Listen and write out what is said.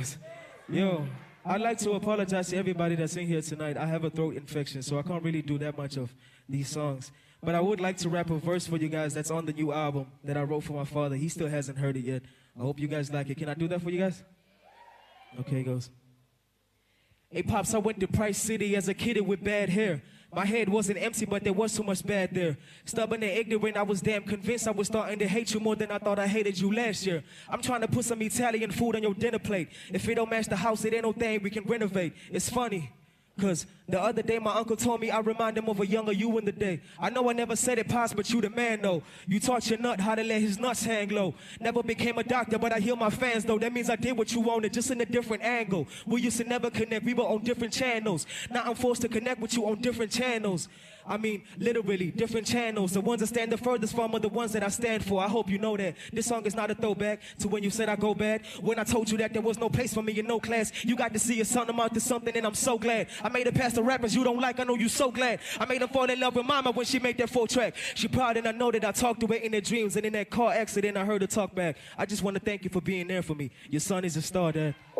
goes. Yo, I'd like to apologize to everybody that's in here tonight. I have a throat infection, so I can't really do that much of these songs. But I would like to rap a verse for you guys that's on the new album that I wrote for my father. He still hasn't heard it yet. I hope you guys like it. Can I do that for you guys? Okay, it goes. Hey, Pops, I went to Price City as a kid with bad hair. My head wasn't empty, but there was too much bad there. Stubborn and ignorant, I was damn convinced I was starting to hate you more than I thought I hated you last year. I'm trying to put some Italian food on your dinner plate. If it don't match the house, it ain't no thing we can renovate. It's funny. Cause the other day my uncle told me I remind him of a younger you in the day. I know I never said it, Pops, but you the man though. You taught your nut how to let his nuts hang low. Never became a doctor, but I heal my fans though. That means I did what you wanted, just in a different angle. We used to never connect, we were on different channels. Now I'm forced to connect with you on different channels. I mean, literally, different channels. The ones that stand the furthest from are the ones that I stand for. I hope you know that. This song is not a throwback to when you said I go bad. When I told you that there was no place for me in no class. You got to see your son amount to something, and I'm so glad. I made it past the rappers you don't like, I know you so glad. I made her fall in love with mama when she made that 4-track. She proud and I know that I talked to her in her dreams. And in that car accident, I heard her talk back. I just want to thank you for being there for me. Your son is a star, Dad.